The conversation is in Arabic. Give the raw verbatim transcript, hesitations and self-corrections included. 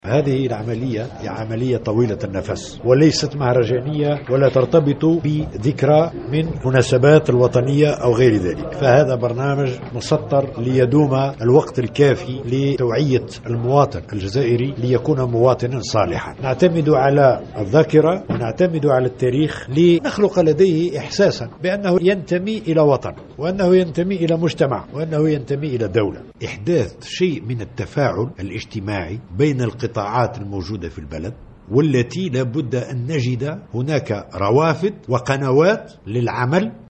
هذه العملية هي عملية طويلة النفس وليست مهرجانية ولا ترتبط بذكرى من مناسبات الوطنية أو غير ذلك، فهذا برنامج مسطر ليدوم الوقت الكافي لتوعية المواطن الجزائري ليكون مواطنا صالحا. نعتمد على الذاكرة ونعتمد على التاريخ لنخلق لديه إحساسا بأنه ينتمي إلى وطن وأنه ينتمي إلى مجتمع وأنه ينتمي إلى دولة. إحداث شيء من التفاعل الاجتماعي بين القطاعات القطاعات الموجودة في البلد، والتي لابد أن نجد هناك روافد وقنوات للعمل